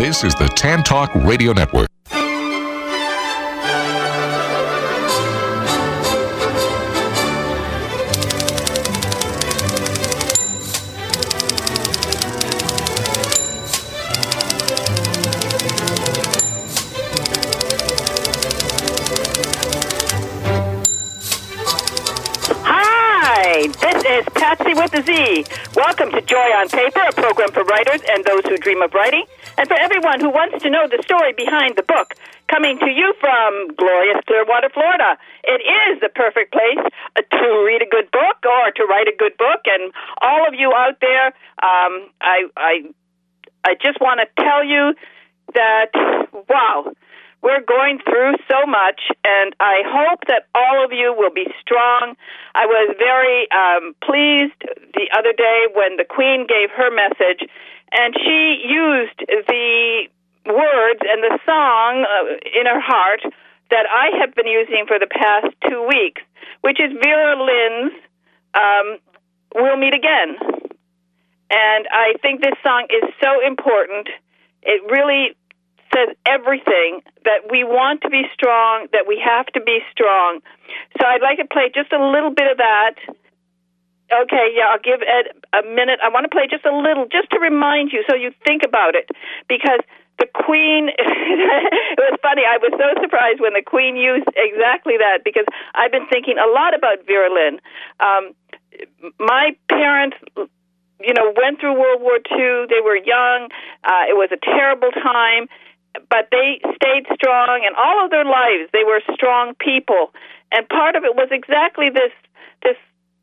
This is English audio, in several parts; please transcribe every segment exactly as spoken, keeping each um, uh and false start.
This is the Tan Talk Radio Network. This is Patsy with a Z. Welcome to Joy on Paper, a program for writers and those who dream of writing, and for everyone who wants to know the story behind the book. Coming to you from glorious Clearwater, Florida. It is the perfect place to read a good book or to write a good book. And all of you out there, um, I, I, I just want to tell you that, wow, we're going through so much, and I hope that all of you will be strong. I was very um, pleased the other day when the Queen gave her message, and she used the words and the song uh, in her heart that I have been using for the past two weeks, which is Vera Lynn's um, We'll Meet Again. And I think this song is so important. It really says everything, that we want to be strong, that we have to be strong. So I'd like to play just a little bit of that. Okay, yeah, I'll give Ed a minute. I want to play just a little, just to remind you so you think about it, because the Queen, it was funny, I was so surprised when the Queen used exactly that, because I've been thinking a lot about Vera Lynn. Um, my parents, you know, went through World War Two. They were young. Uh, it was a terrible time. But they stayed strong, and all of their lives they were strong people. And part of it was exactly this this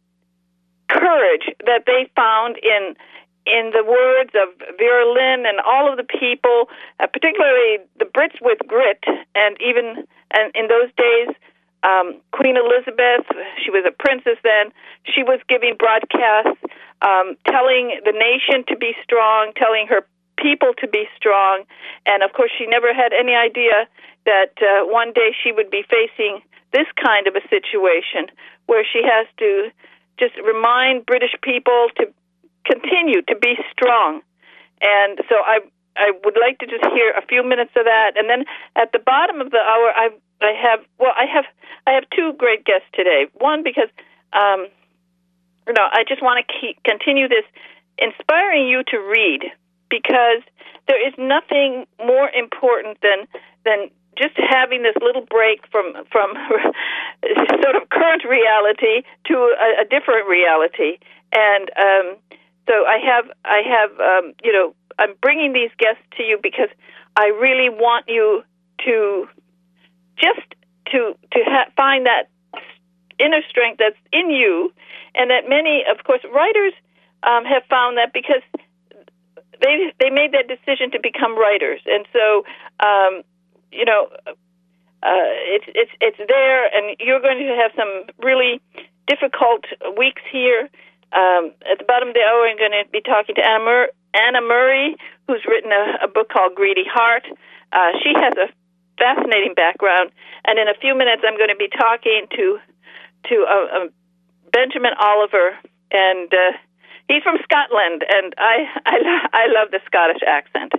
courage that they found in in the words of Vera Lynn and all of the people, uh, particularly the Brits with grit. And even and in those days, um, Queen Elizabeth, she was a princess then, she was giving broadcasts, um, telling the nation to be strong, telling her people to be strong. And of course she never had any idea that uh, one day she would be facing this kind of a situation where she has to just remind British people to continue to be strong. And so I I would like to just hear a few minutes of that, and then at the bottom of the hour I I have well I have I have two great guests today. One because um you know I just want to keep continue this inspiring you to read, because there is nothing more important than than just having this little break from from sort of current reality to a, a different reality. And um, so I have I have um, you know I'm bringing these guests to you because I really want you to just to to ha- find that inner strength that's in you, and that many, of course, writers um, have found that because They they made that decision to become writers, and so um, you know uh, it's it's it's there, and you're going to have some really difficult weeks here. Um, at the bottom of the hour, I'm going to be talking to Anna, Mur- Anna Murray, who's written a, a book called Greedy Heart. Uh, she has a fascinating background, and in a few minutes, I'm going to be talking to to uh, uh, Benjamin Oliver, and Uh, he's from Scotland, and I, I, I love the Scottish accent.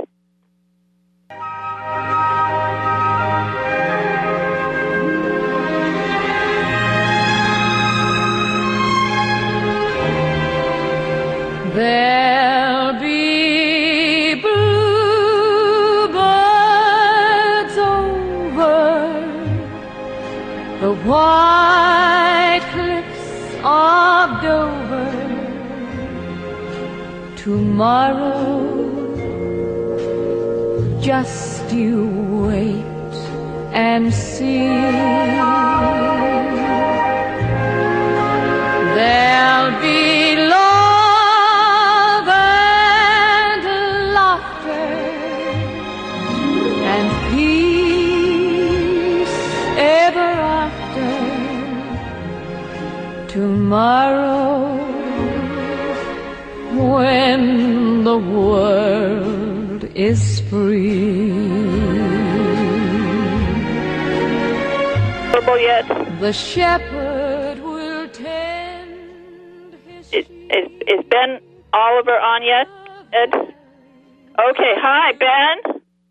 There'll be bluebirds over the white cliffs of Dover tomorrow. Just you wait and see. There'll be love and laughter and peace ever after tomorrow, when the world is free. Yet. The shepherd will tend his is, is, is Ben Oliver on yet, Ed? Okay, hi, Ben.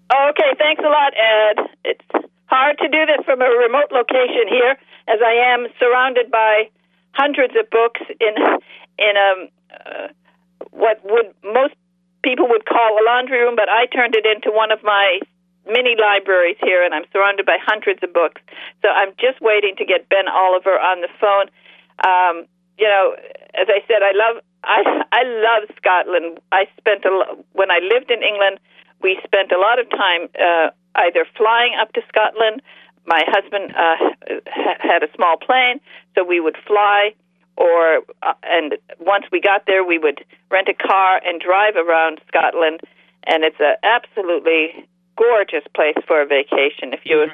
Okay, thanks a lot, Ed. It's hard to do this from a remote location here, as I am surrounded by hundreds of books in in a uh, what would most people would call a laundry room, but I turned it into one of my mini libraries here, and I'm surrounded by hundreds of books. So I'm just waiting to get Ben Oliver on the phone. Um, you know, as I said, I love I I love Scotland. I spent a lo- when I lived in England. We spent a lot of time uh, either flying up to Scotland. My husband uh, ha- had a small plane, so we would fly, or uh, and once we got there, we would rent a car and drive around Scotland. And it's an absolutely gorgeous place for a vacation. If you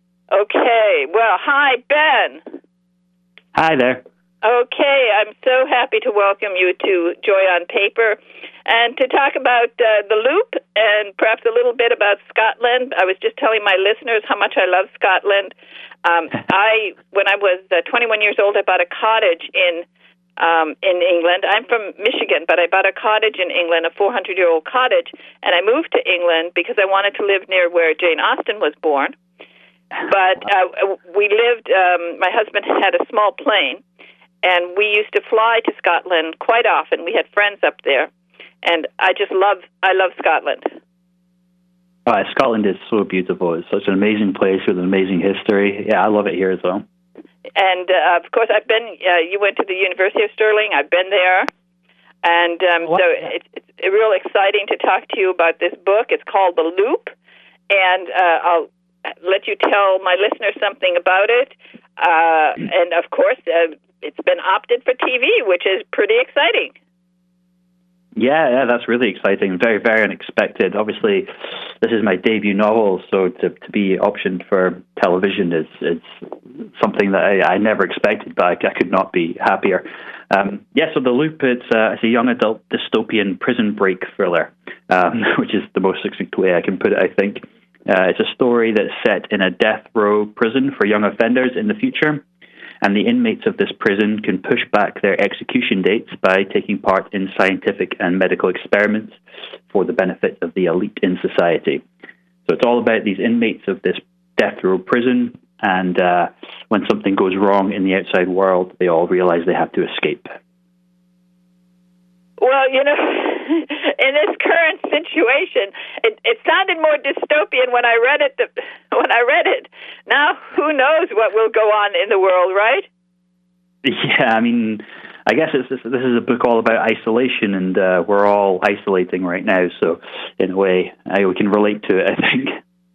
okay, well, hi Ben. Hi there. Okay, I'm so happy to welcome you to Joy on Paper and to talk about uh, The Loop and perhaps a little bit about Scotland. I was just telling my listeners how much I love Scotland. Um, I, when I was uh, twenty-one years old, I bought a cottage in um, in England. I'm from Michigan, but I bought a cottage in England, a four hundred year old cottage, and I moved to England because I wanted to live near where Jane Austen was born. But uh, we lived, um, my husband had a small plane, and we used to fly to Scotland quite often. We had friends up there, and I just love, I love Scotland. Oh, Scotland is so beautiful. It's such an amazing place with an amazing history. Yeah, I love it here as well. And, uh, of course, I've been, uh, you went to the University of Stirling. I've been there. And um, so it's, it's real exciting to talk to you about this book. It's called The Loop, and uh, I'll let you tell my listeners something about it. Uh, and, of course, uh, it's been opted for T V, which is pretty exciting. Yeah, yeah, that's really exciting. Very, very unexpected. Obviously, this is my debut novel, so to to be optioned for television is is something that I, I never expected, but I, I could not be happier. Um, yeah, so The Loop, it's, uh, it's a young adult dystopian prison break thriller, um, which is the most succinct way I can put it, I think. Uh, it's a story that's set in a death row prison for young offenders in the future. And the inmates of this prison can push back their execution dates by taking part in scientific and medical experiments for the benefit of the elite in society. So it's all about these inmates of this death row prison, and uh, when something goes wrong in the outside world, they all realize they have to escape. Well, you know, in this current situation, it, it sounded more dystopian when I read it. The, when I read it, now who knows what will go on in the world, right? Yeah, I mean, I guess it's, this, this is a book all about isolation, and uh, we're all isolating right now. So, in a way, I, we can relate to it, I think.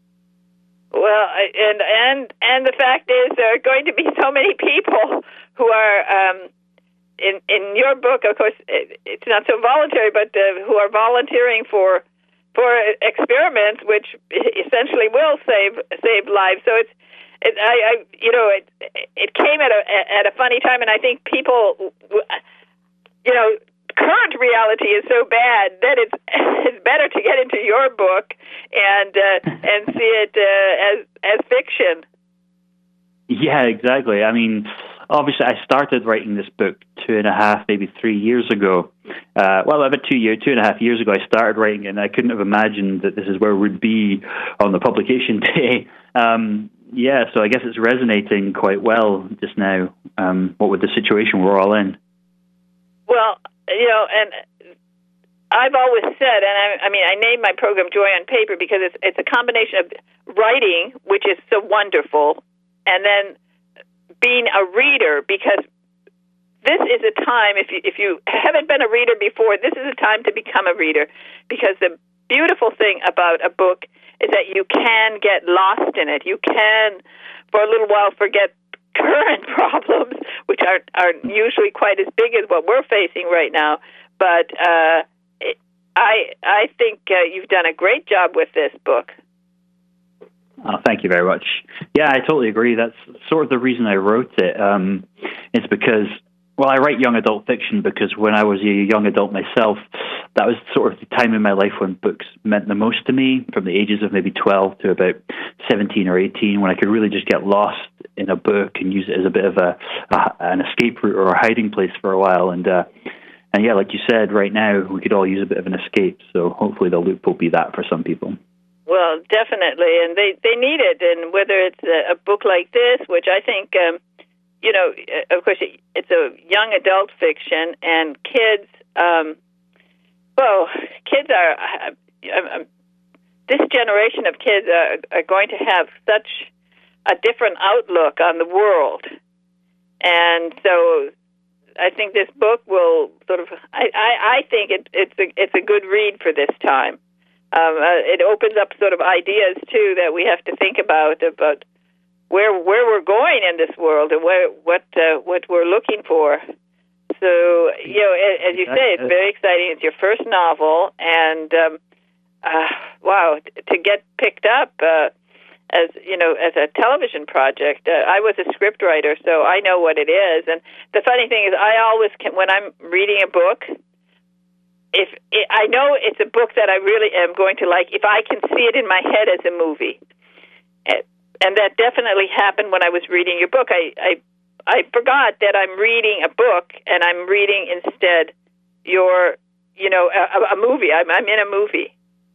Well, and and and the fact is, there are going to be so many people who are. Um, In in your book, of course, it, it's not so voluntary, but uh, who are volunteering for for experiments, which essentially will save save lives. So it's it, I, I you know it it came at a at a funny time, and I think people, you know, current reality is so bad that it's it's better to get into your book and uh, and see it uh, as as fiction. Yeah, exactly. I mean, obviously, I started writing this book two and a half, maybe three years ago. Uh, well, about two years, two and a half years ago, I started writing it, and I couldn't have imagined that this is where we'd be on the publication day. Um, yeah, so I guess it's resonating quite well just now. Um, what with the situation we're all in? Well, you know, and I've always said, and I, I mean, I named my program Joy on Paper because it's it's a combination of writing, which is so wonderful, and then being a reader, because this is a time, if you, if you haven't been a reader before, this is a time to become a reader, because the beautiful thing about a book is that you can get lost in it. You can, for a little while, forget current problems, which aren't, aren't usually quite as big as what we're facing right now. But uh, it, I, I think uh, you've done a great job with this book. Oh, thank you very much. Yeah, I totally agree. That's sort of the reason I wrote it. Um, it's because, well, I write young adult fiction because when I was a young adult myself, that was sort of the time in my life when books meant the most to me, from the ages of maybe twelve to about seventeen or eighteen, when I could really just get lost in a book and use it as a bit of a, a an escape route or a hiding place for a while. And uh, and yeah, like you said, right now we could all use a bit of an escape. So hopefully The Loop will be that for some people. Well, definitely, and they, they need it. And whether it's a, a book like this, which I think, um, you know, of course, it's a young adult fiction, and kids, um, well, kids are, uh, uh, this generation of kids are, are going to have such a different outlook on the world. And so I think this book will sort of, I, I, I think it, it's, a, it's a good read for this time. Um, uh, it opens up sort of ideas too that we have to think about about where where we're going in this world and where what uh, what we're looking for. So you know, as you say, it's very exciting. It's your first novel, and um, uh, wow, to get picked up uh, as you know as a television project. Uh, I was a scriptwriter, so I know what it is. And the funny thing is, I always can, when I'm reading a book. If it, I know it's a book that I really am going to like, if I can see it in my head as a movie, and, and that definitely happened when I was reading your book. I, I I forgot that I'm reading a book, and I'm reading instead your, you know, a, a movie. I'm, I'm in a movie.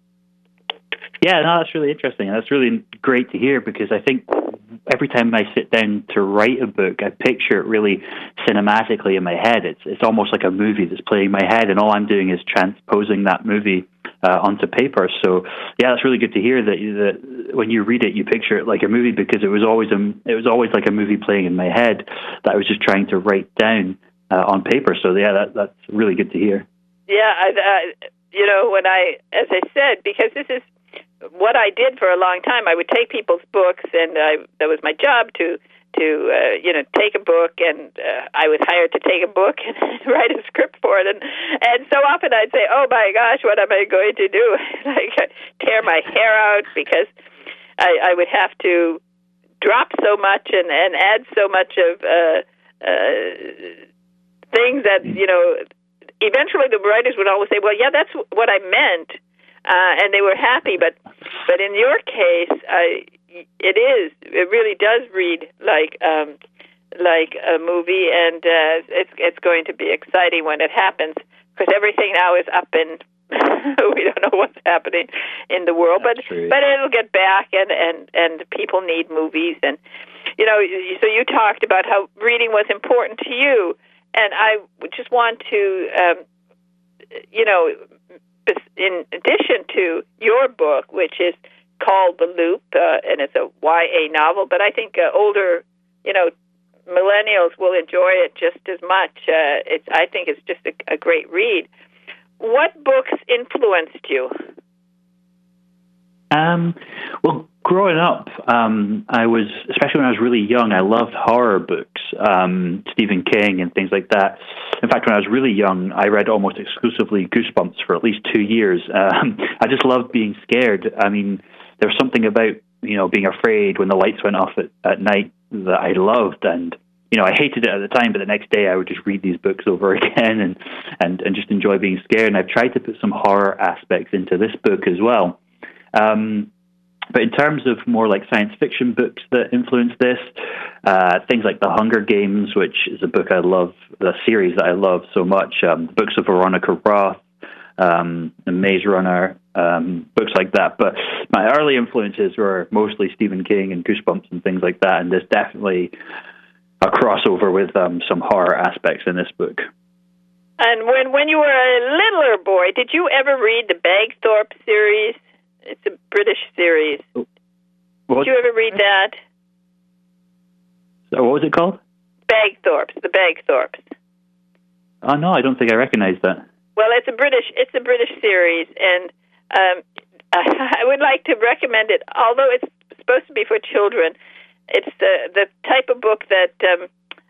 Yeah, no, that's really interesting. That's really great to hear, because I think every time I sit down to write a book, I picture it really cinematically in my head. It's it's almost like a movie that's playing in my head, and all I'm doing is transposing that movie uh, onto paper. So, yeah, it's really good to hear that, that when you read it, you picture it like a movie, because it was always a, it was always like a movie playing in my head that I was just trying to write down uh, on paper. So, yeah, that that's really good to hear. Yeah, I, I, you know, when I, as I said, because this is what I did for a long time. I would take people's books, and I, that was my job to to uh, you know take a book, and uh, I was hired to take a book and write a script for it. And and so often I'd say, "Oh my gosh, what am I going to do?" Like tear my hair out, because I, I would have to drop so much and, and add so much of uh, uh, things that you know. Eventually, the writers would always say, "Well, yeah, that's what I meant." Uh, and they were happy, but but in your case, uh, it is it really does read like um, like a movie, and uh, it's it's going to be exciting when it happens, because everything now is up in we don't know what's happening in the world, That's but true. but it'll get back, and, and, and people need movies, and you know. So you talked about how reading was important to you, and I just want to um, you know. In addition to your book, which is called The Loop, uh, and it's a Y A novel, but I think uh, older, you know, millennials will enjoy it just as much. Uh, it's, I think it's just a, a great read. What books influenced you? Um, well, growing up, um, I was, especially when I was really young, I loved horror books, um, Stephen King and things like that. In fact, when I was really young, I read almost exclusively Goosebumps for at least two years. Um, I just loved being scared. I mean, there was something about, you know, being afraid when the lights went off at, at night that I loved. And, you know, I hated it at the time, but the next day I would just read these books over again and, and, and just enjoy being scared. And I've tried to put some horror aspects into this book as well. Um, but in terms of more like science fiction books that influenced this, uh, things like The Hunger Games, which is a book I love, the series that I love so much, um, the books of Veronica Roth, um, the Maze Runner, um, books like that. But my early influences were mostly Stephen King and Goosebumps and things like that, and there's definitely a crossover with um, some horror aspects in this book. And when, when you were a littler boy, did you ever read the Bagthorpe series? It's a British series. What? Did you ever read that? So what was it called? Bagthorpes, the Bagthorpes. Oh no, I don't think I recognize that. Well, it's a British, it's a British series, and um, I would like to recommend it. Although it's supposed to be for children, it's the the type of book that um,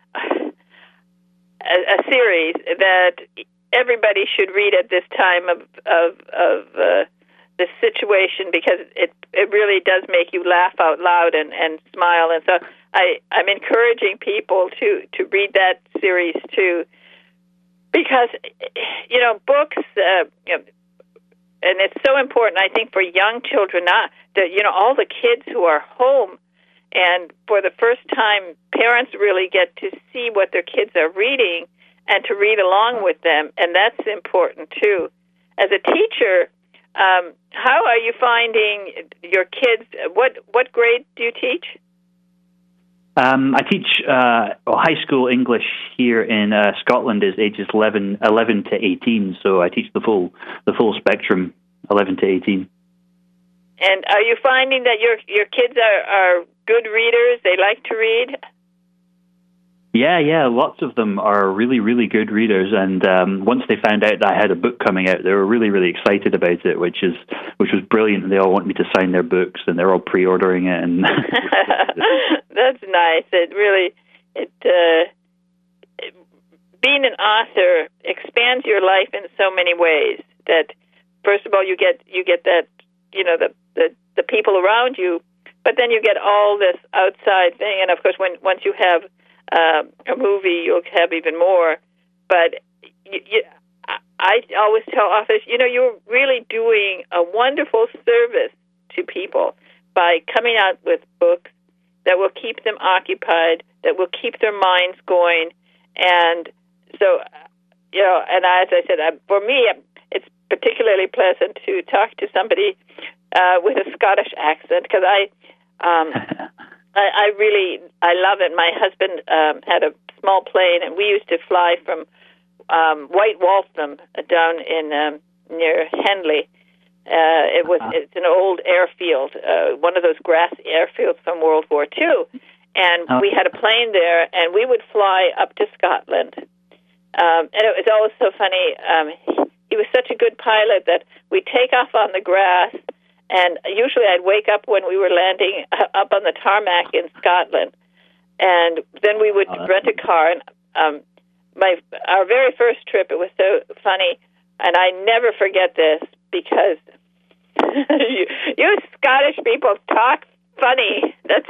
a, a series that everybody should read at this time of of of. Uh, the situation, because it it really does make you laugh out loud and, and smile. And so I, I'm encouraging people to, to read that series too, because, you know, books, uh, you know, and it's so important, I think, for young children, not that, you know, all the kids who are home, and for the first time, parents really get to see what their kids are reading and to read along with them, and that's important too. As a teacher, Um, how are you finding your kids? What what grade do you teach? Um, I teach uh, well, high school English here in uh, Scotland is ages eleven, eleven to eighteen. So I teach the full the full spectrum, eleven to eighteen. And are you finding that your your kids are, are good readers? They like to read? Yeah, yeah, lots of them are really, really good readers. And um, once they found out that I had a book coming out, they were really, really excited about it, which is which was brilliant. They all want me to sign their books, and they're all pre-ordering it. And that's nice. It really, it, uh, it being an author expands your life in so many ways. That first of all, you get you get that you know the the, the people around you, but then you get all this outside thing. And of course, when once you have Uh, a movie, you'll have even more. But you, you, I always tell authors, you know, you're really doing a wonderful service to people by coming out with books that will keep them occupied, that will keep their minds going. And so, you know, and as I said, for me, it's particularly pleasant to talk to somebody uh, with a Scottish accent, because I... Um, I, I really, I love it. My husband um, had a small plane, and we used to fly from um, White Waltham down in um, near Henley. Uh, it was uh-huh. It's an old airfield, uh, one of those grass airfields from World War Two, and uh-huh. we had a plane there, and we would fly up to Scotland. Um, and it was always so funny. Um, he, he was such a good pilot that we'd take off on the grass. And usually I'd wake up when we were landing up on the tarmac in Scotland, and then we would oh, rent a car. And um, my our very first trip, it was so funny, and I never forget this because you, you Scottish people talk funny. That's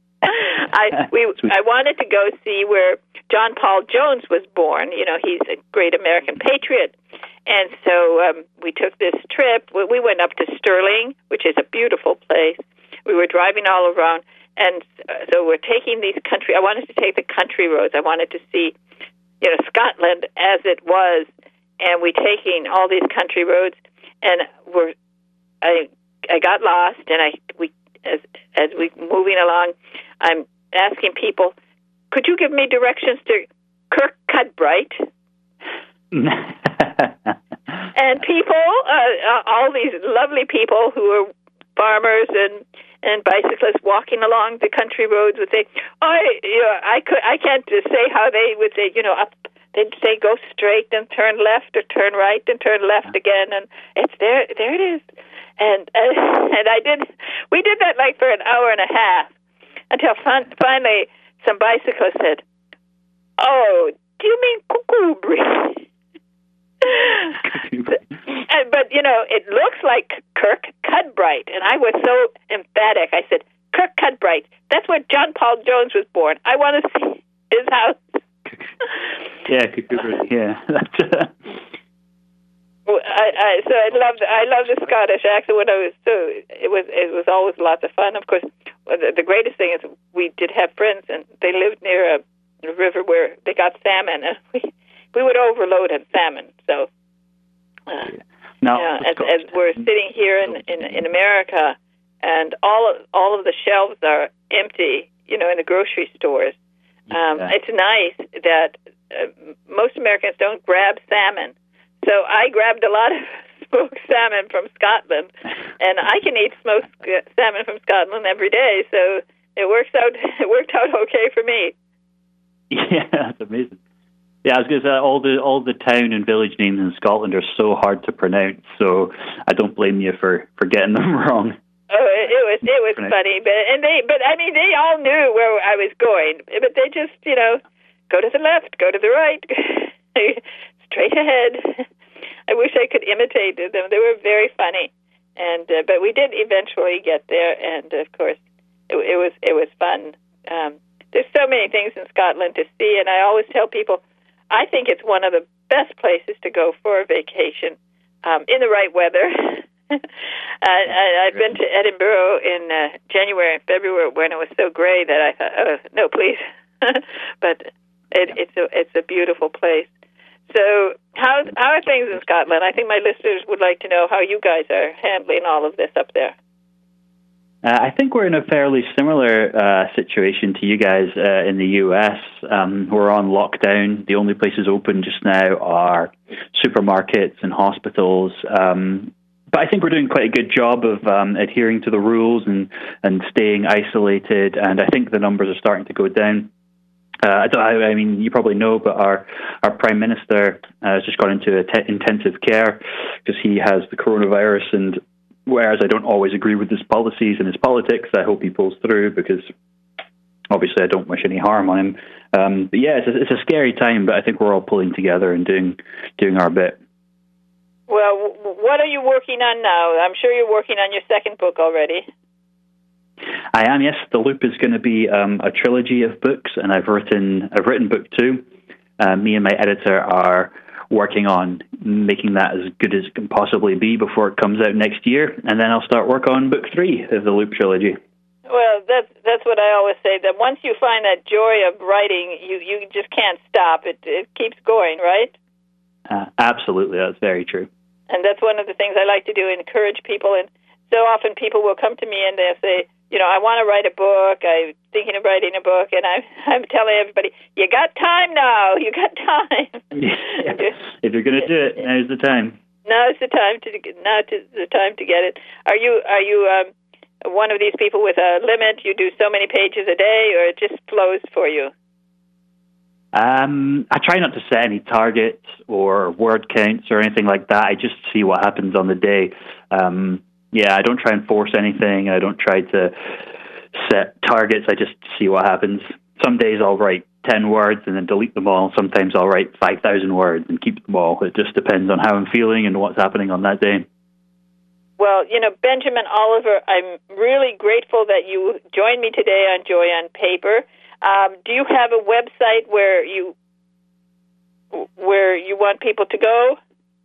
I we I wanted to go see where John Paul Jones was born. You know, he's a great American patriot. And so um, we took this trip. We went up to Stirling, which is a beautiful place. We were driving all around. And so we're taking these country... I wanted to take the country roads. I wanted to see, you know, Scotland as it was. And we're taking all these country roads. And we're... I I got lost. And I we as as we moving along, I'm asking people, could you give me directions to Kirkcudbright? And people, uh, all these lovely people who are farmers and, and bicyclists walking along the country roads would say, "I, you know, I could, I can't just say how they would say, you know, up. They'd say go straight and turn left, or turn right and turn left again, and it's there. There it is." And uh, and I did. We did that like for an hour and a half until fin- finally some bicyclist said, "Oh, do you mean Cuckoobury?" But, you know, it looks like Kirkcudbright, and I was so emphatic. I said, Kirkcudbright, that's where John Paul Jones was born. I want to see his house. Yeah, Kirkcudbright, yeah. I, I, so I love I love the Scottish accent. When I was so it was it was always lots of fun. Of course, the, the greatest thing is we did have friends, and they lived near a, a river where they got salmon, and we we would overload on salmon. So. Uh, no, yeah, as, as we're sitting here in, in in America, and all of, all of the shelves are empty, you know, in the grocery stores. Um, yeah. It's nice that uh, most Americans don't grab salmon. So I grabbed a lot of smoked salmon from Scotland, and I can eat smoked salmon from Scotland every day. So it works out. It worked out okay for me. Yeah, that's amazing. Yeah, I was going to say, all the all the town and village names in Scotland are so hard to pronounce, so I don't blame you for, for getting them wrong. Oh, it, it was it was funny, but and they but I mean they all knew where I was going, but they just you know go to the left, go to the right, straight ahead. I wish I could imitate them. They were very funny, and uh, but we did eventually get there, and of course it, it was it was fun. Um, there's so many things in Scotland to see, and I always tell people, I think it's one of the best places to go for a vacation um, in the right weather. I, I, I've been to Edinburgh in uh, January and February when it was so gray that I thought, oh, no, please. But it, it's a it's a beautiful place. So how how are things in Scotland? I think my listeners would like to know how you guys are handling all of this up there. Uh, I think we're in a fairly similar uh, situation to you guys uh, in the U S. Um, we're on lockdown. The only places open just now are supermarkets and hospitals. Um, but I think we're doing quite a good job of um, adhering to the rules and, and staying isolated. And I think the numbers are starting to go down. Uh, I, don't, I mean, you probably know, but our, our Prime Minister uh, has just gone into a te- intensive care because he has the coronavirus. And whereas I don't always agree with his policies and his politics, I hope he pulls through because obviously I don't wish any harm on him. Um, but yeah, it's a, it's a scary time, but I think we're all pulling together and doing doing our bit. Well, what are you working on now? I'm sure you're working on your second book already. I am, yes. The Loop is going to be um, a trilogy of books, and I've written I've written book two. Uh, me and my editor are working on making that as good as it can possibly be before it comes out next year, and then I'll start work on book three of the Loop trilogy. Well, that's that's what I always say, that once you find that joy of writing, you, you just can't stop. It it keeps going, right? Uh, absolutely, that's very true. And that's one of the things I like to do, encourage people. And so often people will come to me and they'll say, you know, I want to write a book. I'm thinking of writing a book. And I'm, I'm telling everybody, you got time now. You got time. Yeah. If you're going to do it, now's the time. Now's the time to now to the time to get it. Are you are you um, one of these people with a limit? You do so many pages a day, or it just flows for you? Um, I try not to set any targets or word counts or anything like that. I just see what happens on the day. Um, yeah, I don't try and force anything. I don't try to set targets. I just see what happens. Some days I'll write ten words and then delete them all. Sometimes I'll write five thousand words and keep them all. It just depends on how I'm feeling and what's happening on that day. Well, you know, Benjamin Oliver, I'm really grateful that you joined me today on Joy on Paper. Um, do you have a website where you where you want people to go?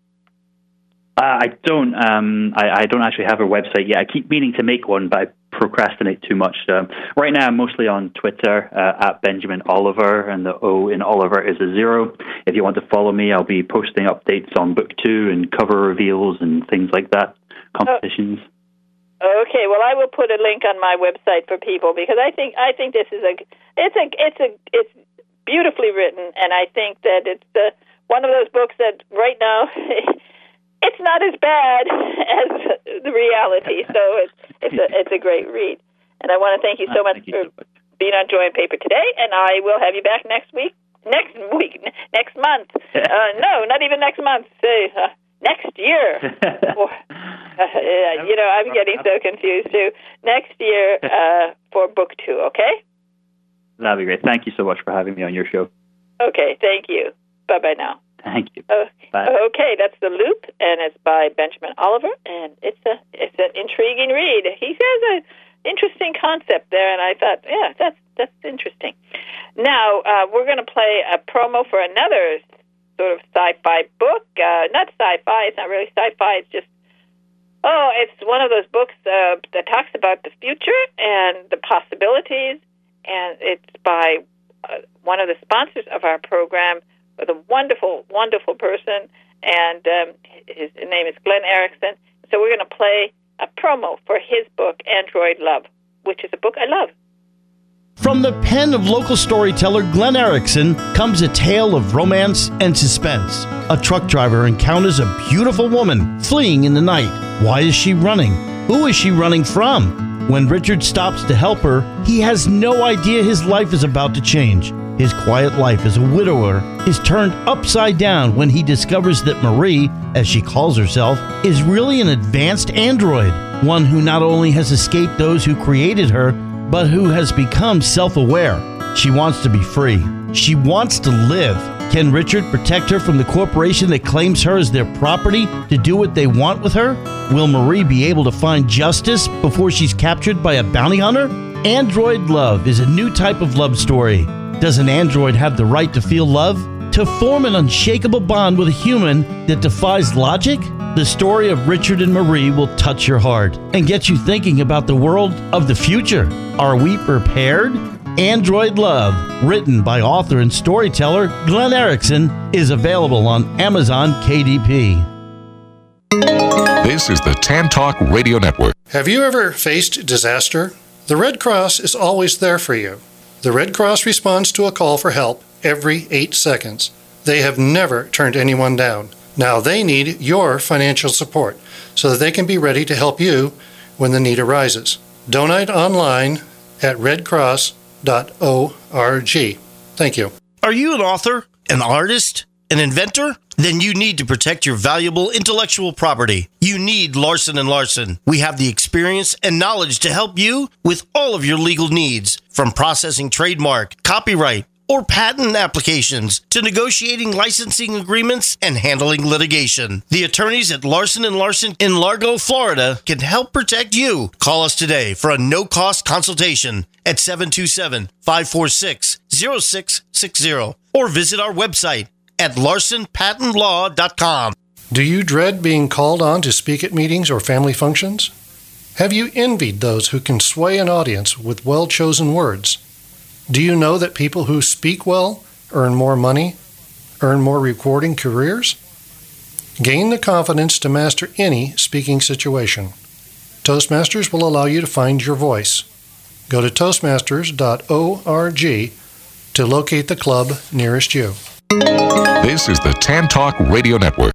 Uh, I don't. Um, I, I don't actually have a website yet. I keep meaning to make one, but I procrastinate too much. Um, right now, I'm mostly on Twitter uh, at Benjamin Oliver, and the O in Oliver is a zero. If you want to follow me, I'll be posting updates on book two and cover reveals and things like that, competitions. Oh. Okay, well, I will put a link on my website for people because I think I think this is a it's a it's a it's beautifully written, and I think that it's the one of those books that right now it's not as bad as the reality. So it's it's a it's a great read, and I want to thank you so much for being on Joy on Paper today, and I will have you back next week, next week, next month. Uh, no, not even next month. Say. Uh, Next year. for, uh, you know, I'm getting so confused too. Next year uh, for book two, okay? That'd be great. Thank you so much for having me on your show. Okay, thank you. Bye-bye now. Thank you. Uh, Bye. Okay, that's The Loop, and it's by Benjamin Oliver, and it's a it's an intriguing read. He has an interesting concept there, and I thought, yeah, that's, that's interesting. Now, uh, we're going to play a promo for another sort of sci-fi book. Uh, not sci-fi, it's not really sci-fi, it's just, oh, it's one of those books uh, that talks about the future and the possibilities, and it's by uh, one of the sponsors of our program, with a wonderful, wonderful person, and um, his name is Glenn Erickson. So we're going to play a promo for his book, Android Love, which is a book I love. From the pen of local storyteller Glenn Erickson comes a tale of romance and suspense. A truck driver encounters a beautiful woman fleeing in the night. Why is she running? Who is she running from? When Richard stops to help her, he has no idea his life is about to change. His quiet life as a widower is turned upside down when he discovers that Marie, as she calls herself, is really an advanced android, one who not only has escaped those who created her, but who has become self-aware. She wants to be free. She wants to live. Can Richard protect her from the corporation that claims her as their property to do what they want with her? Will Marie be able to find justice before she's captured by a bounty hunter? Android Love is a new type of love story. Does an android have the right to feel love? To form an unshakable bond with a human that defies logic? The story of Richard and Marie will touch your heart and get you thinking about the world of the future. Are we prepared? Android Love, written by author and storyteller Glenn Erickson, is available on Amazon K D P. This is the Tan Talk Radio Network. Have you ever faced disaster? The Red Cross is always there for you. The Red Cross responds to a call for help every eight seconds. They have never turned anyone down. Now they need your financial support so that they can be ready to help you when the need arises. Donate online at red cross dot org. Thank you. Are you an author, an artist, an inventor? Then you need to protect your valuable intellectual property. You need Larson and Larson. We have the experience and knowledge to help you with all of your legal needs, from processing trademark, copyright, or patent applications to negotiating licensing agreements and handling litigation. The attorneys at Larson and Larson in Largo, Florida can help protect you. Call us today for a no-cost consultation at seven two seven, five four six, zero six six zero or visit our website at larson patent law dot com. Do you dread being called on to speak at meetings or family functions? Have you envied those who can sway an audience with well-chosen words? Do you know that people who speak well earn more money, earn more rewarding careers? Gain the confidence to master any speaking situation. Toastmasters will allow you to find your voice. Go to toastmasters dot org to locate the club nearest you. This is the Tan Talk Radio Network.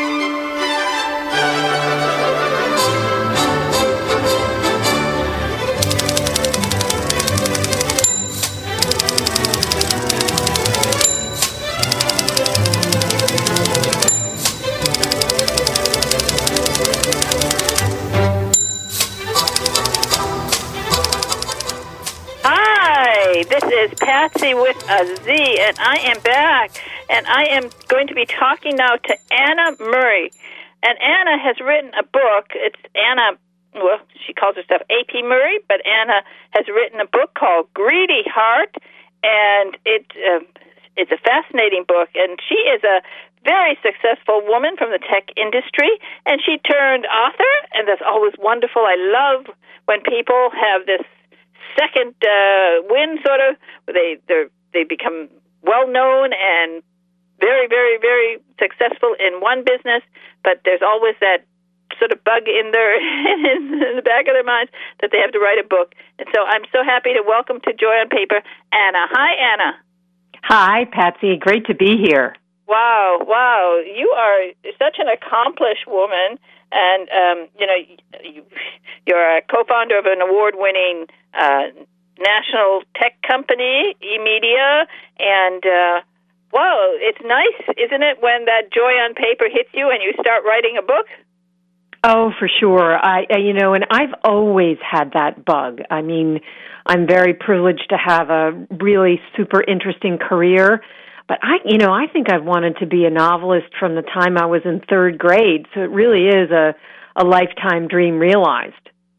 This is Patsy with a Z, and I am back, and I am going to be talking now to Anna Murray. And Anna has written a book. It's Anna, well, she calls herself A P Murray, but Anna has written a book called Greedy Heart, and it uh, it's a fascinating book, and she is a very successful woman from the tech industry, and she turned author, and that's always wonderful. I love when people have this second uh, win, sort of. They they they become well known and very, very, very successful in one business, but there's always that sort of bug in their in the back of their minds that they have to write a book. And so I'm so happy to welcome to Joy on Paper, Anna. Hi, Anna. Hi, Patsy. Great to be here. Wow, wow. You are such an accomplished woman, and, um, you know, you, you're a co-founder of an award-winning uh, national tech company, eMedia, and, uh, wow, it's nice, isn't it, when that joy on paper hits you and you start writing a book? Oh, for sure. I, you know, and I've always had that bug. I mean, I'm very privileged to have a really super interesting career. But I, you know, I think I've wanted to be a novelist from the time I was in third grade. So it really is a, a lifetime dream realized.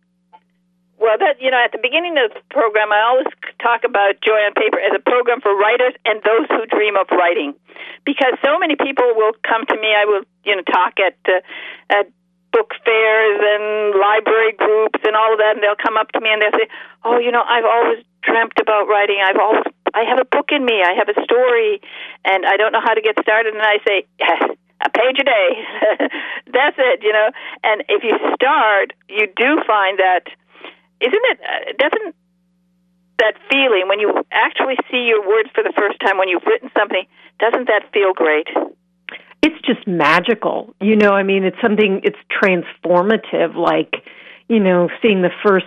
Well, that, you know, at the beginning of the program, I always talk about Joy on Paper as a program for writers and those who dream of writing, because so many people will come to me. I will, you know, talk at uh, at book fairs and library groups and all of that, and they'll come up to me and they'll say, "Oh, you know, I've always dreamt about writing. I've always I have a book in me. I have a story, and I don't know how to get started." And I say, a page a day. That's it, you know. And if you start, you do find that, isn't it, uh, doesn't that feeling, when you actually see your words for the first time, when you've written something, doesn't that feel great? It's just magical. You know, I mean, it's something, it's transformative, like, you know, seeing the first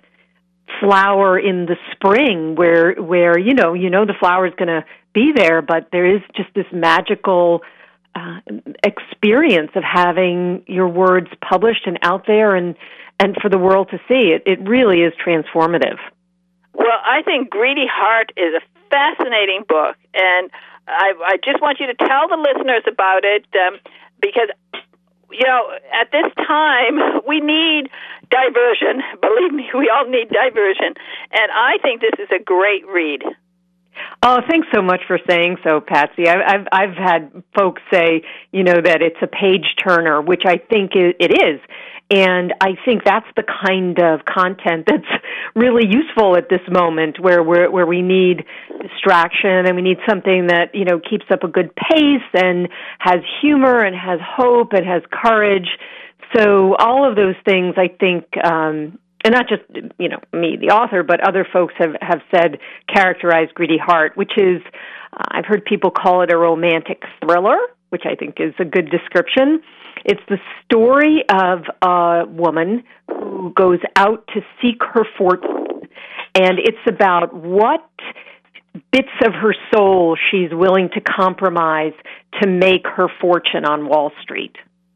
flower in the spring where, where you know, you know the flower is going to be there, but there is just this magical uh, experience of having your words published and out there and, and for the world to see. It, it really is transformative. Well, I think Greedy Heart is a fascinating book, and I, I just want you to tell the listeners about it, um, because, you know, at this time, we need diversion. Believe me, we all need diversion. And I think this is a great read. Oh, thanks so much for saying so, Patsy. I've, I've I've had folks say, you know, that it's a page turner, which I think it is, and I think that's the kind of content that's really useful at this moment, where we're, where we need distraction and we need something that, you know, keeps up a good pace and has humor and has hope and has courage. So all of those things, I think. Um, And not just, you know, me, the author, but other folks have, have said characterize Greedy Heart, which is, uh, I've heard people call it a romantic thriller, which I think is a good description. It's the story of a woman who goes out to seek her fortune, and it's about what bits of her soul she's willing to compromise to make her fortune on Wall Street.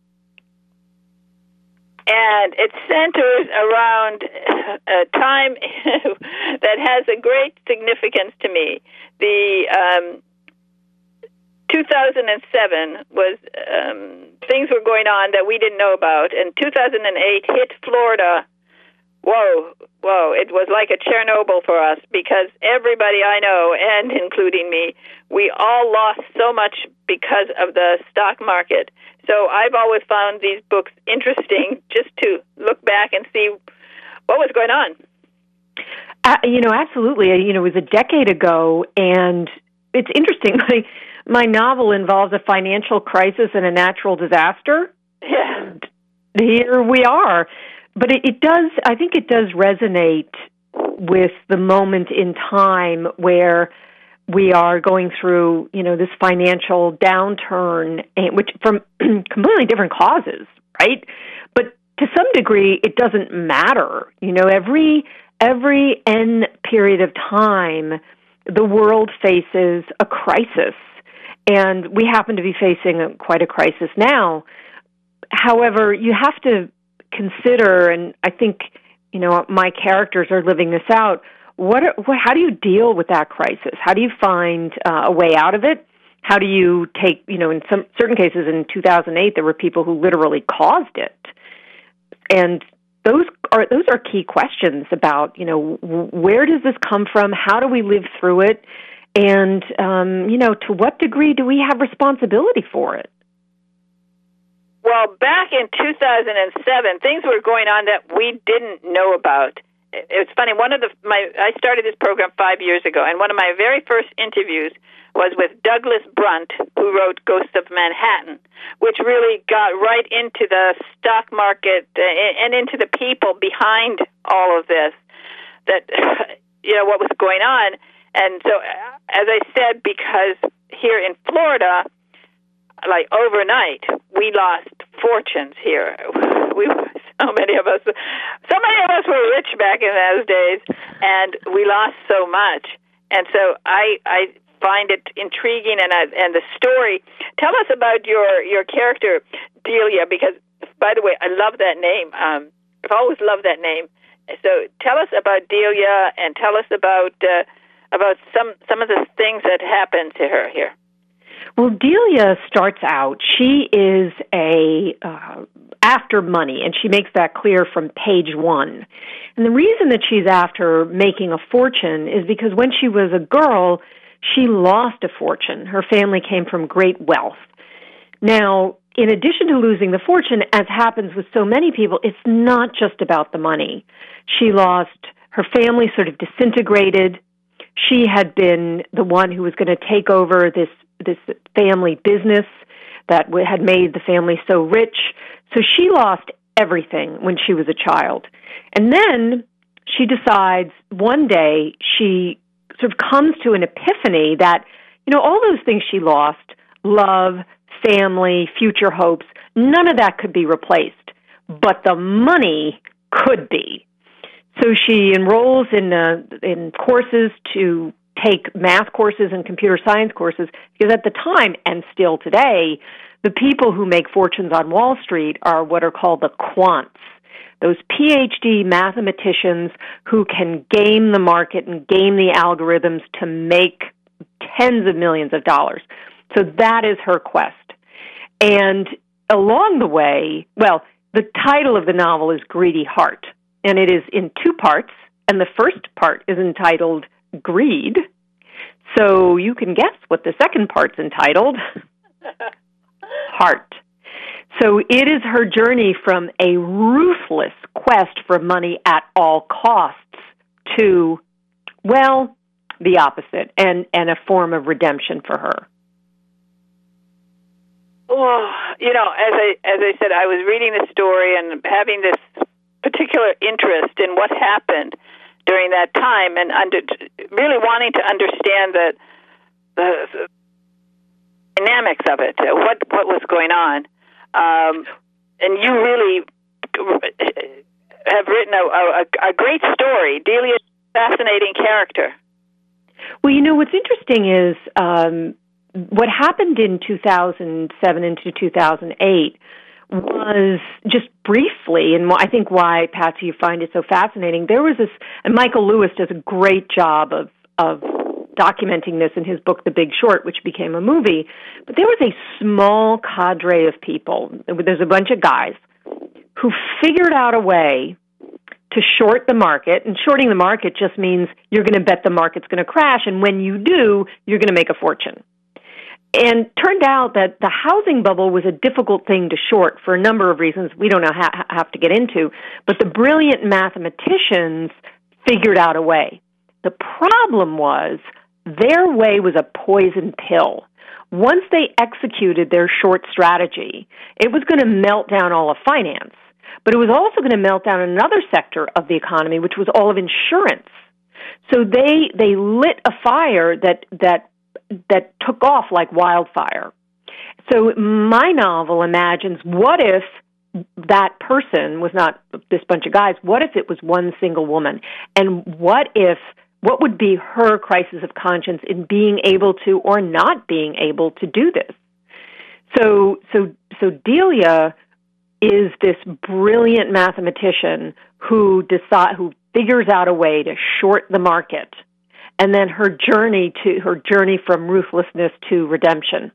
And it centers around a time that has a great significance to me. The um, two thousand seven was um, things were going on that we didn't know about, and two thousand eight hit Florida. Whoa, whoa! It was like a Chernobyl for us, because everybody I know, and including me, we all lost so much because of the stock market. So I've always found these books interesting, just to look back and see what was going on. Uh, you know, absolutely. You know, it was a decade ago, and it's interesting. My, my novel involves a financial crisis and a natural disaster. Yeah. And here we are. But it, it does, I think it does resonate with the moment in time where we are going through, you know, this financial downturn, which from completely different causes, right? But to some degree, it doesn't matter. You know, every every N period of time, the world faces a crisis, and we happen to be facing a, quite a crisis now. However, you have to consider, and I think, you know, my characters are living this out. What, are, what? How do you deal with that crisis? How do you find uh, a way out of it? How do you take, you know, in some certain cases in two thousand eight, there were people who literally caused it, and those are those are key questions about, you know, where does this come from? How do we live through it? And um, you know, to what degree do we have responsibility for it? Well, back in two thousand seven, things were going on that we didn't know about. It's funny. One of the my I started this program five years ago, and one of my very first interviews was with Douglas Brunt, who wrote Ghosts of Manhattan, which really got right into the stock market and into the people behind all of this. That, you know, what was going on. And so, as I said, because here in Florida, like overnight, we lost fortunes here. We so many of us, so many of us were rich back in those days, and we lost so much. And so, I I find it intriguing, and I, and the story. Tell us about your your character Delia, because, by the way, I love that name. Um, I've always loved that name. So, tell us about Delia, and tell us about uh, about some some of the things that happened to her here. Well, Delia starts out, she is a uh, after money, and she makes that clear from page one. And the reason that she's after making a fortune is because when she was a girl, she lost a fortune. Her family came from great wealth. Now, in addition to losing the fortune, as happens with so many people, it's not just about the money. She lost, her family sort of disintegrated. She had been the one who was going to take over this this family business that had made the family so rich. So she lost everything when she was a child. And then she decides one day, she sort of comes to an epiphany that, you know, all those things she lost, love, family, future hopes, none of that could be replaced. But the money could be. So she enrolls in uh, in courses to take math courses and computer science courses, because at the time, and still today, the people who make fortunes on Wall Street are what are called the quants, those P H D mathematicians who can game the market and game the algorithms to make tens of millions of dollars. So that is her quest. And along the way, well, the title of the novel is Greedy Heart, and it is in two parts, and the first part is entitled Greed. So you can guess what the second part's entitled. Heart. So it is her journey from a ruthless quest for money at all costs to, well, the opposite, and, and a form of redemption for her. Oh, you know, as I as I said, I was reading the story and having this particular interest in what happened during that time, and under, really wanting to understand the, the, the dynamics of it, what what was going on. Um, and you really have written a, a, a great story. Delia's a fascinating character. Well, you know, what's interesting is um, what happened in two thousand seven into two thousand eight was, just briefly, and I think why, Patsy, you find it so fascinating, there was this, and Michael Lewis does a great job of, of documenting this in his book, The Big Short, which became a movie, but there was a small cadre of people, there's a bunch of guys, who figured out a way to short the market, and shorting the market just means you're going to bet the market's going to crash, and when you do, you're going to make a fortune. And turned out that the housing bubble was a difficult thing to short for a number of reasons we don't know ha- have to get into, but the brilliant mathematicians figured out a way. The problem was their way was a poison pill. Once they executed their short strategy, it was going to melt down all of finance, but it was also going to melt down another sector of the economy, which was all of insurance. So they they lit a fire that that that took off like wildfire. So my novel imagines, what if that person was not this bunch of guys? What if it was one single woman? And what if, what would be her crisis of conscience in being able to or not being able to do this? So, so, so Delia is this brilliant mathematician who decide, who figures out a way to short the market, and then her journey to her journey from ruthlessness to redemption.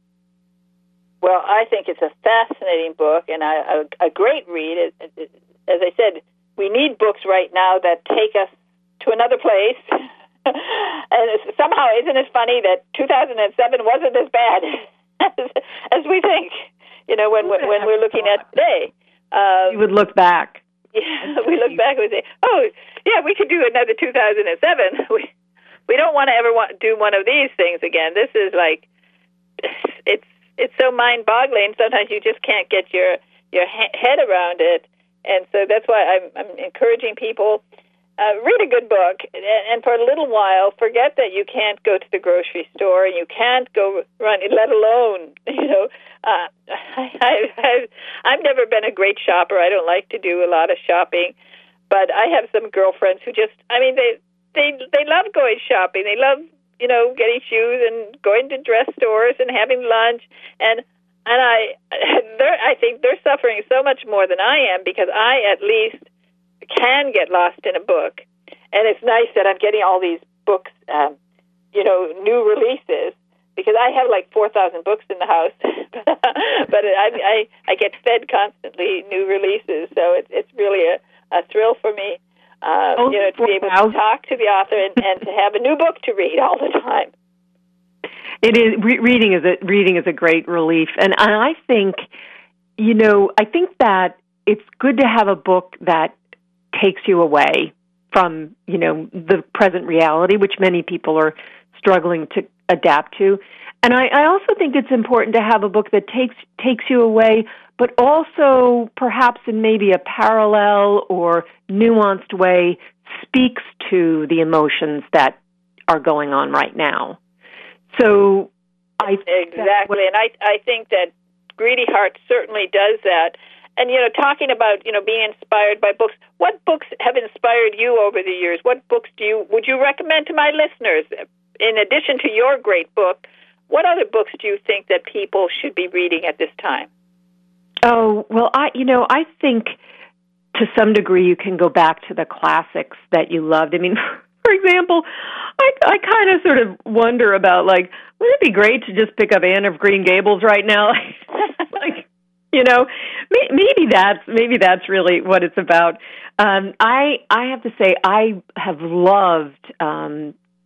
Well, I think it's a fascinating book, and a, a, a great read. As I said, we need books right now that take us to another place. And somehow, isn't it funny that two thousand seven wasn't as bad as, as we think? You know, when when we're looking at today, um, you would look back. Yeah, we look back and we say, "Oh, yeah, we could do another two thousand seven." We we don't want to ever want do one of these things again. This is like it's it's so mind-boggling. Sometimes you just can't get your your ha- head around it, and so that's why I'm I'm encouraging people. Uh, read a good book, and, and for a little while, forget that you can't go to the grocery store and you can't go running, let alone, you know, uh, I, I, I've, I've never been a great shopper. I don't like to do a lot of shopping, but I have some girlfriends who just, I mean, they, they, they love going shopping. They love, you know, getting shoes and going to dress stores and having lunch, and and I, they're, I think they're suffering so much more than I am, because I at least can get lost in a book, and it's nice that I'm getting all these books, um, you know, new releases, because I have like four thousand books in the house, but I, I I get fed constantly new releases, so it's it's really a, a thrill for me, uh, oh, you know, to be able to talk to the author and, and to have a new book to read all the time. It is re- reading is a reading is a great relief, and I think, you know, I think that it's good to have a book that takes you away from, you know, the present reality, which many people are struggling to adapt to. And I, I also think it's important to have a book that takes takes you away, but also perhaps in maybe a parallel or nuanced way speaks to the emotions that are going on right now. So I exactly, and I I think that Greedy Heart certainly does that. And, you know, talking about, you know, being inspired by books, what books have inspired you over the years? What books do you would you recommend to my listeners? In addition to your great book, what other books do you think that people should be reading at this time? Oh, well, I you know, I think to some degree you can go back to the classics that you loved. I mean, for example, I, I kind of sort of wonder about, like, wouldn't it be great to just pick up Anne of Green Gables right now? Like, you know, maybe that's maybe that's really what it's about. Um, I I have to say I have loved um,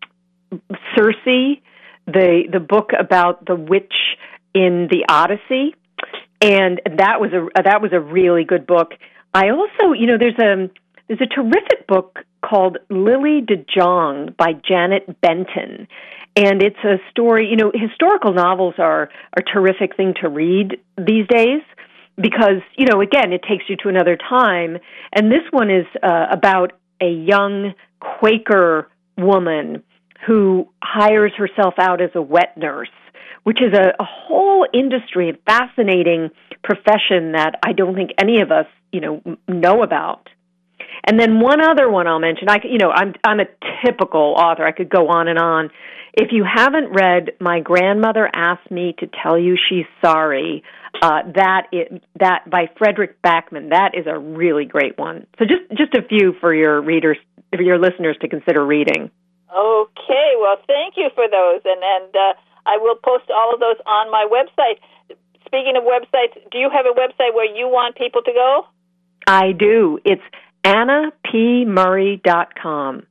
Circe, the the book about the witch in the Odyssey, and that was a that was a really good book. I also, you know, there's a there's a terrific book called Lily de Jong by Janet Benton, and it's a story. You know, historical novels are a terrific thing to read these days because, you know, again, it takes you to another time, and this one is uh, about a young Quaker woman who hires herself out as a wet nurse, which is a, a whole industry, a fascinating profession that I don't think any of us, you know, know about. And then one other one I'll mention. I, you know, I'm I'm a typical author. I could go on and on. If you haven't read My Grandmother Asked Me to Tell You She's Sorry, uh, that is, that by Frederick Backman, that is a really great one. So just just a few for your readers, for your listeners to consider reading. Okay, well, thank you for those, and and uh, I will post all of those on my website. Speaking of websites, do you have a website where you want people to go? I do. It's anna p murray dot com.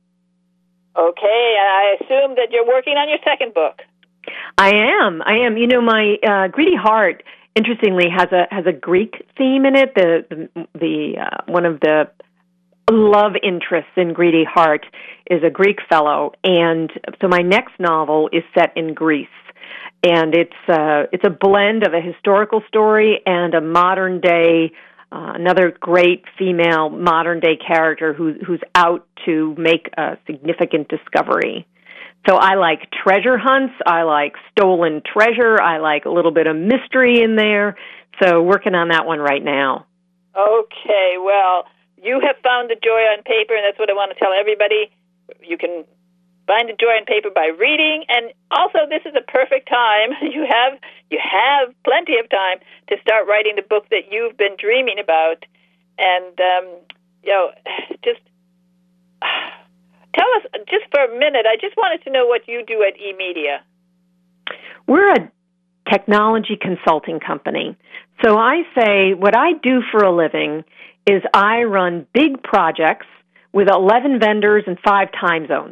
Okay, and I assume that you're working on your second book. I am. I am. You know, my uh, Greedy Heart, interestingly, has a has a Greek theme in it. The the, the uh, one of the love interests in Greedy Heart is a Greek fellow, and so my next novel is set in Greece, and it's uh, it's a blend of a historical story and a modern day, uh, another great female modern day character who, who's out to make a significant discovery. So I like treasure hunts, I like stolen treasure, I like a little bit of mystery in there. So working on that one right now. Okay, well, you have found the joy on paper, and that's what I want to tell everybody. You can find the joy on paper by reading, and also this is a perfect time. You have you have plenty of time to start writing the book that you've been dreaming about. And um, you know, just tell us just for a minute. I just wanted to know what you do at eMedia. We're a technology consulting company. So I say what I do for a living is I run big projects with eleven vendors and five time zones.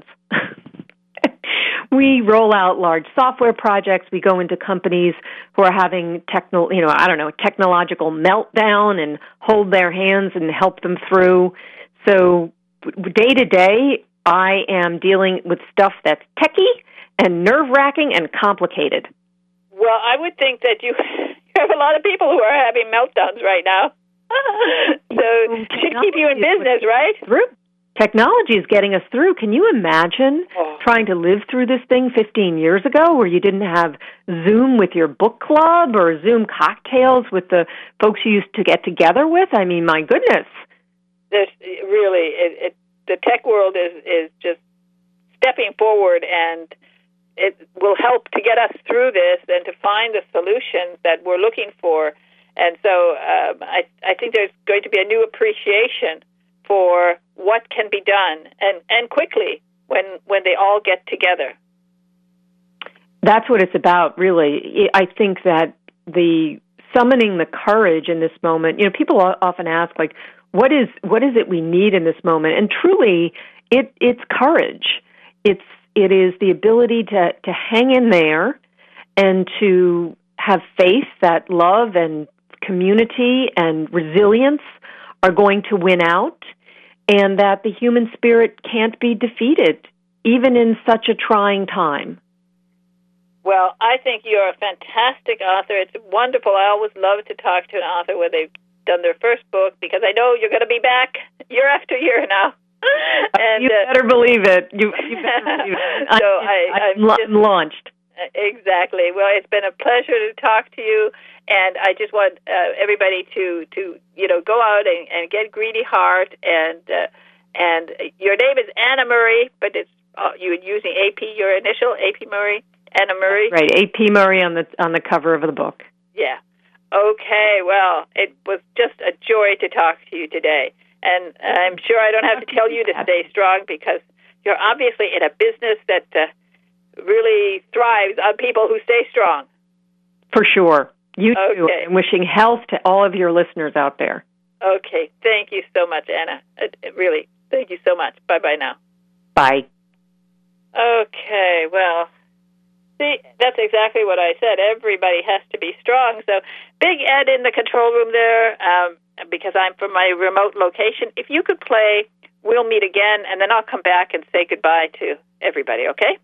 We roll out large software projects. We go into companies who are having techno, you know, I don't know, technological meltdown and hold their hands and help them through. So day to day, I am dealing with stuff that's techie and nerve-wracking and complicated. Well, I would think that you have a lot of people who are having meltdowns right now. So it should keep you in business, right? Through. Technology is getting us through. Can you imagine oh. trying to live through this thing fifteen years ago where you didn't have Zoom with your book club or Zoom cocktails with the folks you used to get together with? I mean, my goodness. There's really, it, it, the tech world is, is just stepping forward, and it will help to get us through this and to find the solutions that we're looking for. And so um, I, I think there's going to be a new appreciation for what can be done, and, and quickly when when they all get together. That's what it's about, really. I think that the summoning the courage in this moment, you know, people often ask, like, what is what is it we need in this moment? And truly, it it's courage. It's it is the ability to, to hang in there and to have faith that love and community and resilience are going to win out, and that the human spirit can't be defeated, even in such a trying time. Well, I think you're a fantastic author. It's wonderful. I always love to talk to an author when they've done their first book, because I know you're going to be back year after year now. And, you better uh, believe it. You, you better believe it. So I, I, I'm, I'm just, launched. Exactly. Well, it's been a pleasure to talk to you. And I just want uh, everybody to, to, you know, go out and, and get Greedy Heart. And uh, and your name is Anna Murray, but it's uh, you're using A P, your initial, A P Murray, Anna Murray. Right, A P Murray on the on the cover of the book. Yeah. Okay. Well, it was just a joy to talk to you today, and I'm sure I don't have to tell you to stay strong, because you're obviously in a business that uh, really thrives on people who stay strong. For sure. You too, okay. And wishing health to all of your listeners out there. Okay. Thank you so much, Anna. It, it really, thank you so much. Bye-bye now. Bye. Okay, well, see, that's exactly what I said. Everybody has to be strong. So, Big Ed in the control room there, um, because I'm from my remote location, if you could play We'll Meet Again, and then I'll come back and say goodbye to everybody, okay?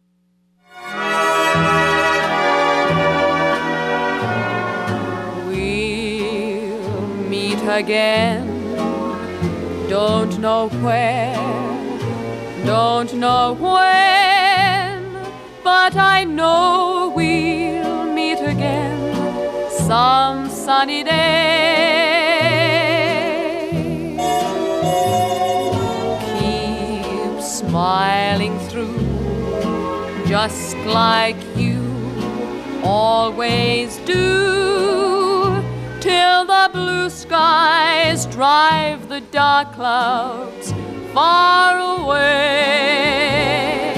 We'll meet again, don't know where, don't know when, but I know we'll meet again some sunny day. Keep smiling through, just like you always do, till the blue skies drive the dark clouds far away.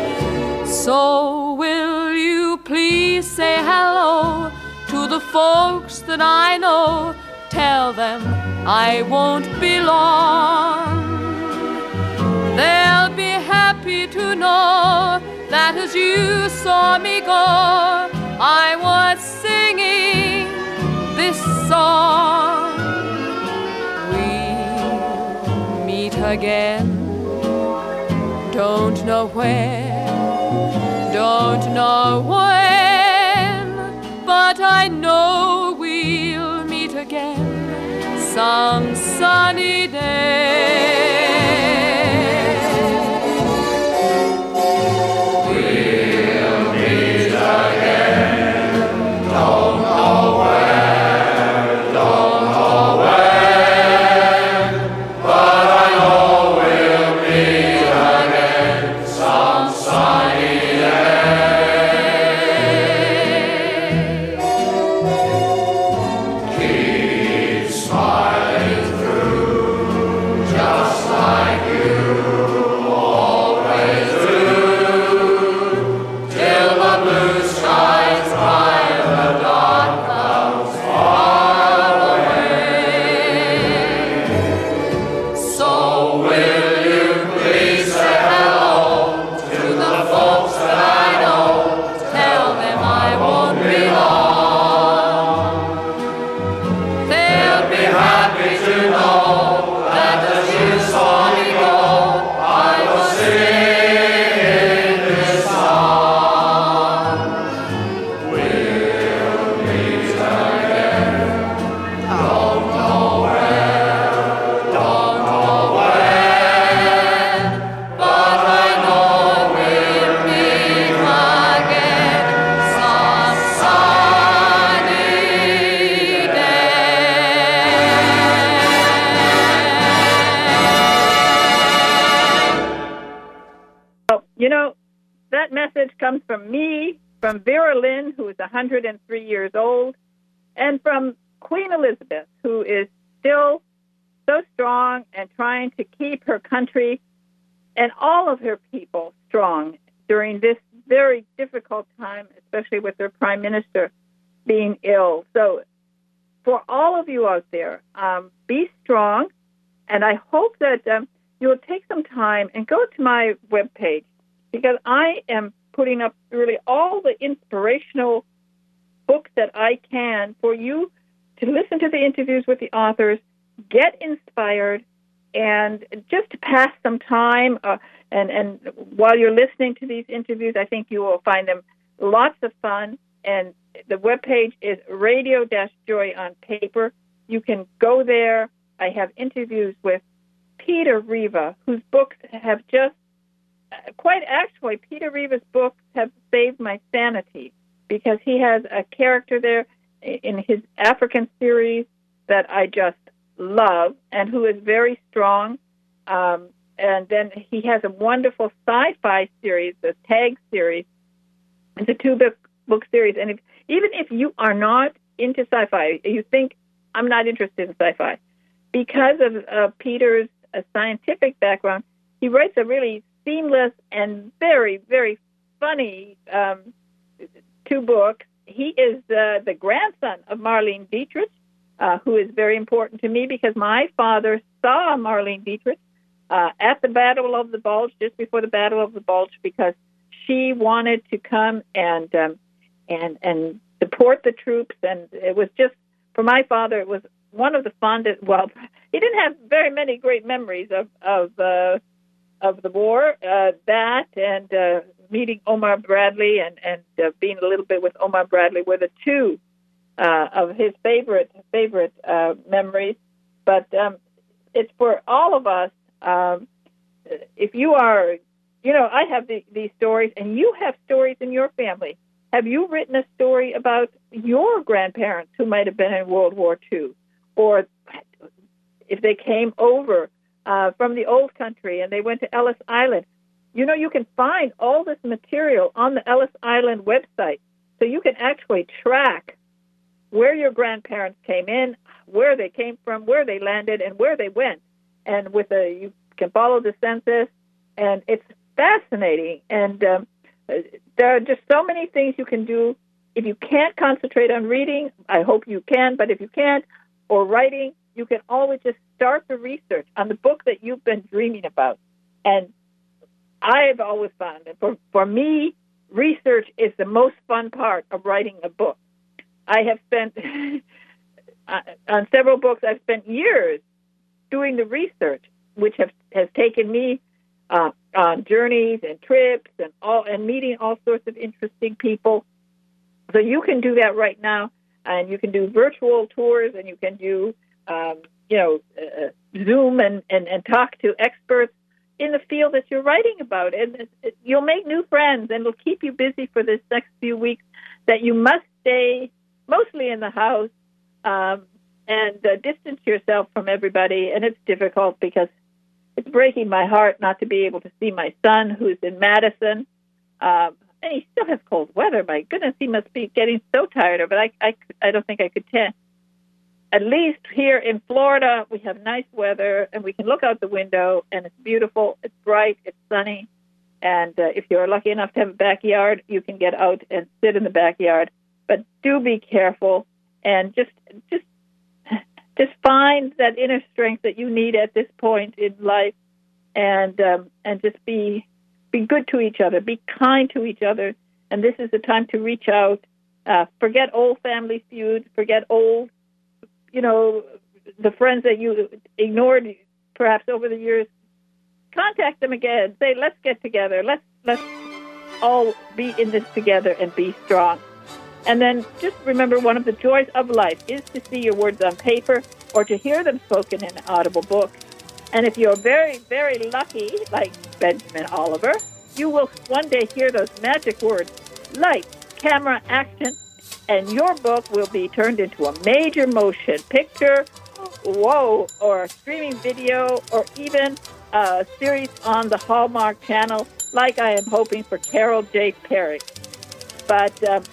So will you please say hello to the folks that I know? Tell them I won't be long. They'll be happy to know that as you saw me go, I was singing this song. We'll meet again, don't know where, don't know when, but I know we'll meet again some sunny day. Comes from me, from Vera Lynn, who is one hundred three years old, and from Queen Elizabeth, who is still so strong and trying to keep her country and all of her people strong during this very difficult time, especially with their prime minister being ill. So for all of you out there, um, be strong, and I hope that um, you'll take some time and go to my webpage, because I am putting up really all the inspirational books that I can for you to listen to the interviews with the authors, get inspired, and just to pass some time. Uh, and, and while you're listening to these interviews, I think you will find them lots of fun. And the webpage is Radio Joy on Paper. You can go there. I have interviews with Peter Riva, whose books have just Quite actually, Peter Riva's books have saved my sanity, because he has a character there in his African series that I just love and who is very strong. Um, and then he has a wonderful sci-fi series, the Tag series. It's a two-book book series. And if, even if you are not into sci-fi, you think, I'm not interested in sci-fi, because of uh, Peter's uh, scientific background, he writes a really seamless and very, very funny um, two books. He is uh, the grandson of Marlene Dietrich, uh, who is very important to me because my father saw Marlene Dietrich uh, at the Battle of the Bulge, just before the Battle of the Bulge, because she wanted to come and um, and and support the troops. And it was just, for my father, it was one of the fondest. Well, he didn't have very many great memories of of uh, of the war. Uh, that and uh, meeting Omar Bradley and and uh, being a little bit with Omar Bradley were the two uh, of his favorite favorite uh, memories. But um, it's for all of us. Um, if you are, you know, I have the, these stories, and you have stories in your family. Have you written a story about your grandparents who might have been in World War Two, or if they came over uh, from the old country and they went to Ellis Island? You know, you can find all this material on the Ellis Island website, so you can actually track where your grandparents came in, where they came from, where they landed, and where they went. And with a, you can follow the census, and it's fascinating. And um, there are just so many things you can do. If you can't concentrate on reading, I hope you can, but if you can't, or writing, you can always just start the research on the book that you've been dreaming about. And I've always found that for, for me, research is the most fun part of writing a book. I have spent, on several books, I've spent years doing the research, which have, has taken me uh, on journeys and trips and all, and meeting all sorts of interesting people. So you can do that right now, and you can do virtual tours, and you can do, um, you know, uh, Zoom and, and, and talk to experts in the field that you're writing about. And it, it, you'll make new friends, and it'll keep you busy for this next few weeks that you must stay mostly in the house um, and uh, distance yourself from everybody. And it's difficult because it's breaking my heart not to be able to see my son, who's in Madison. Um, and he still has cold weather. My goodness, he must be getting so tired of it. I, I, I don't think I could tell. At least here in Florida, we have nice weather, and we can look out the window, and it's beautiful. It's bright. It's sunny. And uh, if you're lucky enough to have a backyard, you can get out and sit in the backyard. But do be careful, and just just just find that inner strength that you need at this point in life, and um, and just be be good to each other, be kind to each other. And this is the time to reach out. Uh, forget old family feuds. Forget old, you know, the friends that you ignored perhaps over the years. Contact them again. Say, let's get together. Let's let's all be in this together and be strong. And then just remember, one of the joys of life is to see your words on paper or to hear them spoken in an audible book. And if you're very, very lucky, like Benjamin Oliver, you will one day hear those magic words, light, camera, action, and your book will be turned into a major motion picture, whoa, or a streaming video, or even a series on the Hallmark Channel, like I am hoping for Carol J. Perry. But um,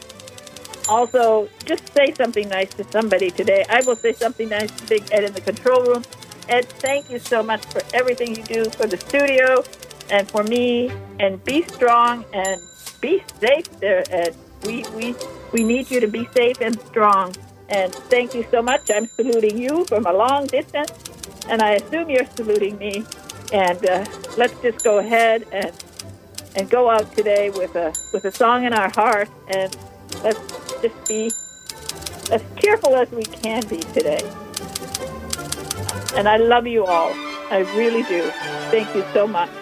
also, just say something nice to somebody today. I will say something nice to Big Ed in the control room. Ed, thank you so much for everything you do for the studio and for me. And be strong and be safe there, Ed. We, we, we need you to be safe and strong. And thank you so much. I'm saluting you from a long distance, and I assume you're saluting me. And uh, let's just go ahead and and go out today with a with a song in our heart, and let's just be as cheerful as we can be today. And I love you all. I really do. Thank you so much.